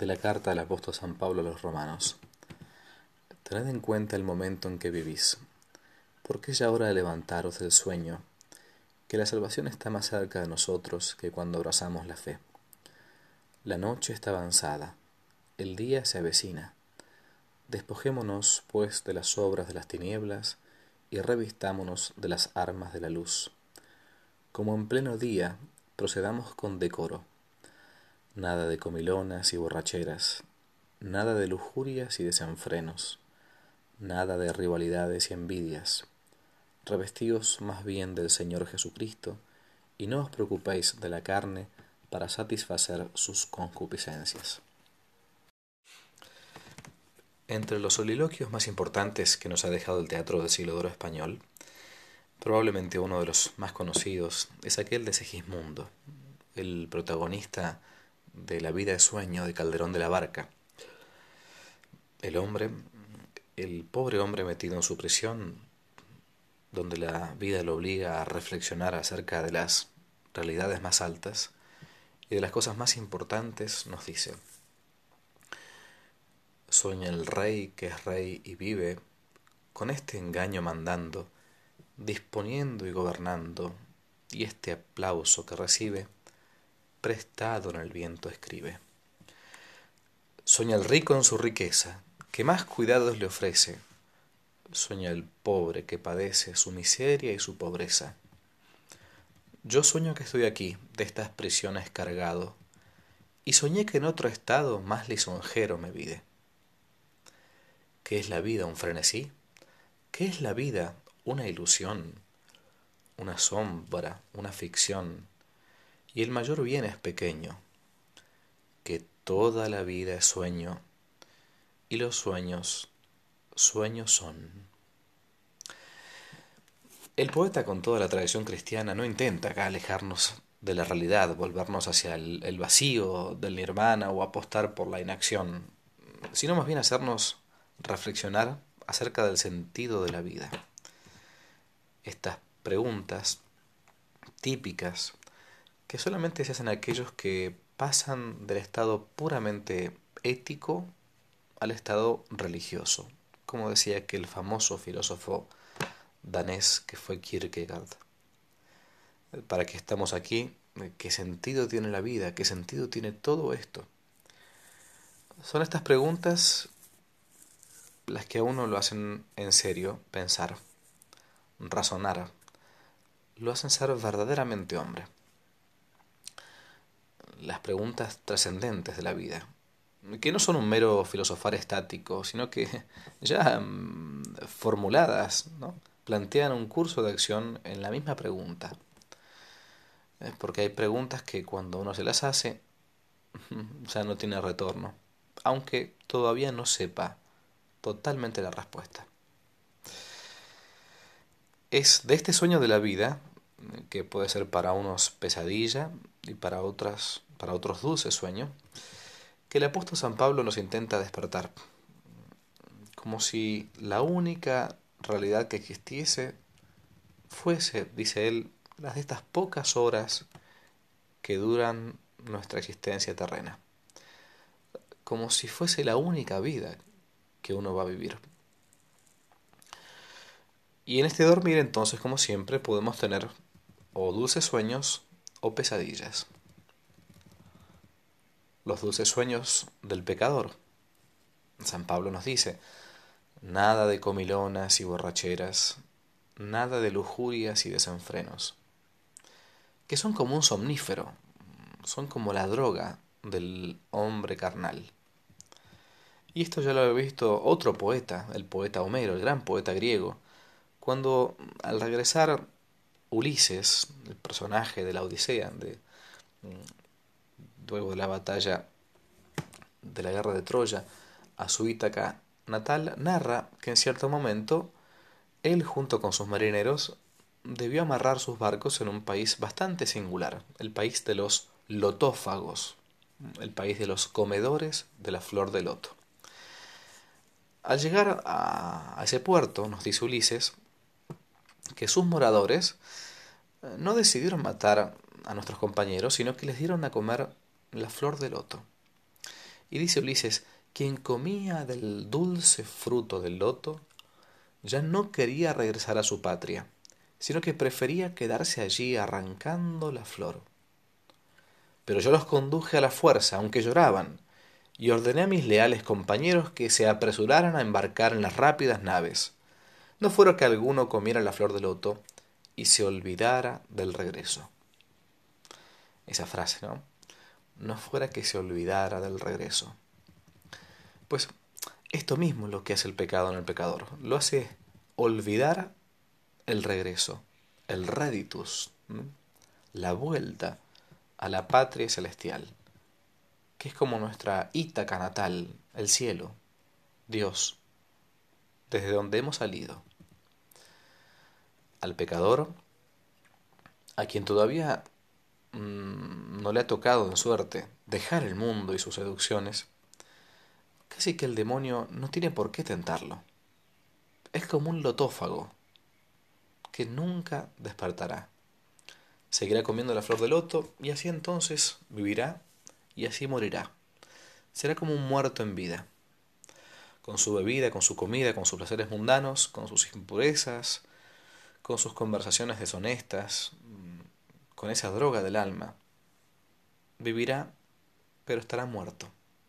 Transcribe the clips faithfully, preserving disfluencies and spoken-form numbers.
De la carta del apóstol San Pablo a los romanos. Tened en cuenta el momento en que vivís, porque es ya hora de levantaros del sueño, que la salvación está más cerca de nosotros que cuando abrazamos la fe. La noche está avanzada, el día se avecina. Despojémonos, pues, de las obras de las tinieblas y revistámonos de las armas de la luz. Como en pleno día, procedamos con decoro. Nada de comilonas y borracheras, nada de lujurias y desenfrenos, nada de rivalidades y envidias. Revestíos más bien del Señor Jesucristo, y no os preocupéis de la carne para satisfacer sus concupiscencias. Entre los soliloquios más importantes que nos ha dejado el teatro del siglo de oro español, probablemente uno de los más conocidos es aquel de Segismundo, el protagonista de La vida de sueño de Calderón de la Barca. El hombre, el pobre hombre metido en su prisión, donde la vida lo obliga a reflexionar acerca de las realidades más altas y de las cosas más importantes, nos dice: sueña el rey que es rey y vive, con este engaño mandando, disponiendo y gobernando, y este aplauso que recibe, prestado en el viento escribe. Sueña el rico en su riqueza, que más cuidados le ofrece. Sueña el pobre que padece su miseria y su pobreza. Yo sueño que estoy aquí, de estas prisiones cargado, y soñé que en otro estado más lisonjero me vide. ¿Qué es la vida, un frenesí? ¿Qué es la vida, una ilusión? Una sombra, una ficción, y el mayor bien es pequeño, que toda la vida es sueño, y los sueños, sueños son. El poeta, con toda la tradición cristiana, no intenta acá alejarnos de la realidad, volvernos hacia el, el vacío del nirvana o apostar por la inacción, sino más bien hacernos reflexionar acerca del sentido de la vida. Estas preguntas típicas que solamente se hacen aquellos que pasan del estado puramente ético al estado religioso, como decía aquel famoso filósofo danés que fue Kierkegaard. ¿Para qué estamos aquí? ¿Qué sentido tiene la vida? ¿Qué sentido tiene todo esto? Son estas preguntas las que a uno lo hacen en serio pensar, razonar, lo hacen ser verdaderamente hombre. Las preguntas trascendentes de la vida, que no son un mero filosofar estático, sino que ya mmm, formuladas, ¿no?, plantean un curso de acción en la misma pregunta. ¿Eh? Porque hay preguntas que cuando uno se las hace, ya no tiene retorno, aunque todavía no sepa totalmente la respuesta. Es de este sueño de la vida, que puede ser para unos pesadilla y para otras, para otros dulce sueño, que el apóstol San Pablo nos intenta despertar, como si la única realidad que existiese fuese, dice él, las de estas pocas horas que duran nuestra existencia terrena, como si fuese la única vida que uno va a vivir. Y en este dormir, entonces, como siempre, podemos tener o dulces sueños o pesadillas. Los dulces sueños del pecador. San Pablo nos dice: nada de comilonas y borracheras, nada de lujurias y desenfrenos, que son como un somnífero, son como la droga del hombre carnal. Y esto ya lo había visto otro poeta, el poeta Homero, el gran poeta griego, cuando al regresar Ulises, el personaje de la Odisea, de, luego de la batalla de la guerra de Troya, a su Ítaca natal, narra que en cierto momento él, junto con sus marineros, debió amarrar sus barcos en un país bastante singular, el país de los lotófagos, el país de los comedores de la flor de loto. Al llegar a ese puerto, nos dice Ulises, que sus moradores no decidieron matar a nuestros compañeros, sino que les dieron a comer la flor de loto. Y dice Ulises, quien comía del dulce fruto del loto, ya no quería regresar a su patria, sino que prefería quedarse allí arrancando la flor. Pero yo los conduje a la fuerza, aunque lloraban, y ordené a mis leales compañeros que se apresuraran a embarcar en las rápidas naves. No fuera que alguno comiera la flor del loto y se olvidara del regreso. Esa frase, ¿no? No fuera que se olvidara del regreso. Pues esto mismo es lo que hace el pecado en el pecador. Lo hace olvidar el regreso, el reditus, ¿m? La vuelta a la patria celestial, que es como nuestra Ítaca natal, el cielo, Dios, desde donde hemos salido. Al pecador, a quien todavía mmm, no le ha tocado en suerte dejar el mundo y sus seducciones, casi que el demonio no tiene por qué tentarlo. Es como un lotófago que nunca despertará. Seguirá comiendo la flor de loto y así entonces vivirá y así morirá. Será como un muerto en vida, con su bebida, con su comida, con sus placeres mundanos, con sus impurezas, con sus conversaciones deshonestas, con esa droga del alma. Vivirá, pero estará muerto.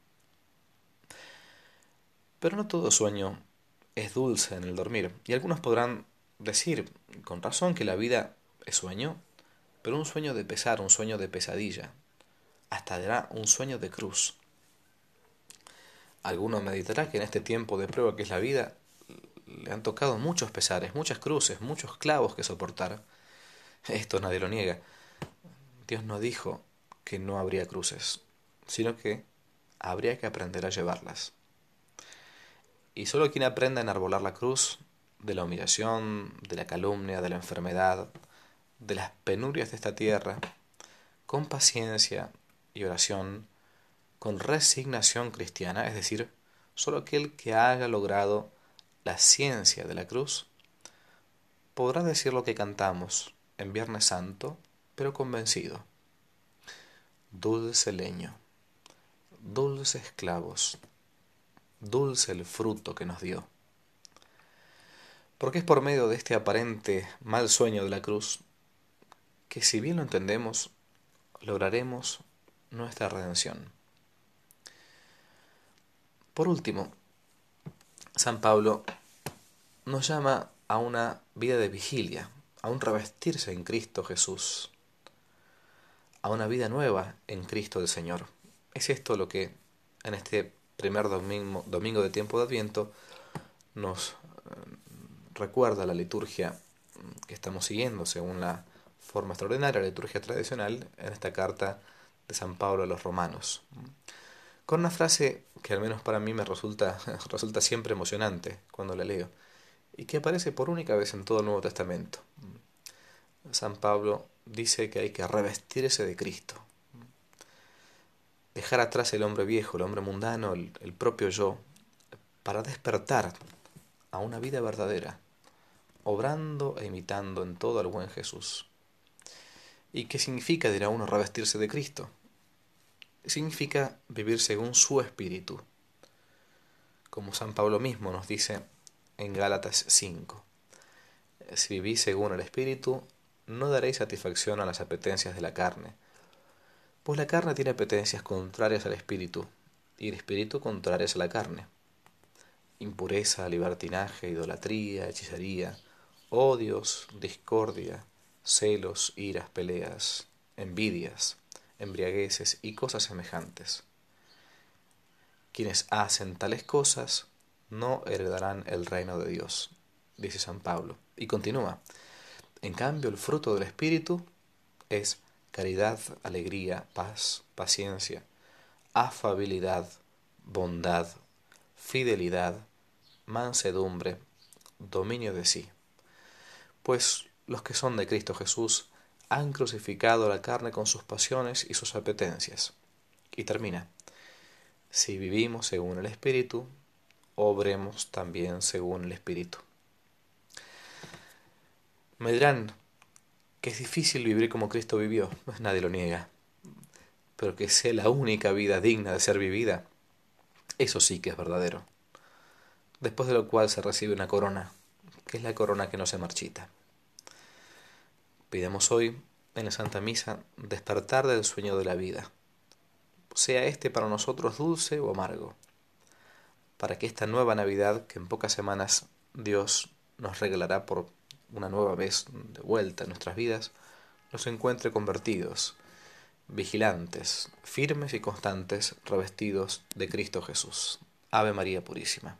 Pero no todo sueño es dulce en el dormir, y algunos podrán decir, con razón, que la vida es sueño, pero un sueño de pesar, un sueño de pesadilla, hasta dará un sueño de cruz. Alguno meditará que en este tiempo de prueba que es la vida, le han tocado muchos pesares, muchas cruces, muchos clavos que soportar. Esto nadie lo niega. Dios no dijo que no habría cruces, sino que habría que aprender a llevarlas. Y solo quien aprenda a enarbolar la cruz de la humillación, de la calumnia, de la enfermedad, de las penurias de esta tierra, con paciencia y oración, con resignación cristiana, es decir, solo aquel que haya logrado la ciencia de la cruz, podrá decir lo que cantamos en Viernes Santo, pero convencido. Dulce leño, dulces clavos, dulce el fruto que nos dio. Porque es por medio de este aparente mal sueño de la cruz que, si bien lo entendemos, lograremos nuestra redención. Por último, San Pablo nos llama a una vida de vigilia, a un revestirse en Cristo Jesús, a una vida nueva en Cristo el Señor. Es esto lo que en este primer domingo, domingo de tiempo de Adviento nos recuerda la liturgia que estamos siguiendo según la forma extraordinaria, la liturgia tradicional, en esta carta de San Pablo a los romanos, con una frase que al menos para mí me resulta, resulta siempre emocionante cuando la leo, y que aparece por única vez en todo el Nuevo Testamento. San Pablo dice que hay que revestirse de Cristo, dejar atrás el hombre viejo, el hombre mundano, el, el propio yo, para despertar a una vida verdadera, obrando e imitando en todo al buen Jesús. ¿Y qué significa, dirá uno, revestirse de Cristo? Significa vivir según su espíritu, como San Pablo mismo nos dice en Gálatas cinco. Si vivís según el espíritu, no daréis satisfacción a las apetencias de la carne, pues la carne tiene apetencias contrarias al espíritu, y el espíritu contrarias a la carne. Impureza, libertinaje, idolatría, hechicería, odios, discordia, celos, iras, peleas, envidias, embriagueces y cosas semejantes. Quienes hacen tales cosas no heredarán el reino de Dios, dice San Pablo. Y continúa. En cambio, el fruto del Espíritu es caridad, alegría, paz, paciencia, afabilidad, bondad, fidelidad, mansedumbre, dominio de sí. Pues los que son de Cristo Jesús han crucificado la carne con sus pasiones y sus apetencias. Y termina. Si vivimos según el Espíritu, obremos también según el Espíritu. Me dirán que es difícil vivir como Cristo vivió, pues nadie lo niega, pero que sea la única vida digna de ser vivida, Eso sí que es verdadero. Después de lo cual se recibe una corona, que es la corona que no se marchita. Pidamos hoy, en la Santa Misa, despertar del sueño de la vida, sea este para nosotros dulce o amargo, para que esta nueva Navidad, que en pocas semanas Dios nos regalará por una nueva vez de vuelta en nuestras vidas, nos encuentre convertidos, vigilantes, firmes y constantes, revestidos de Cristo Jesús. Ave María Purísima.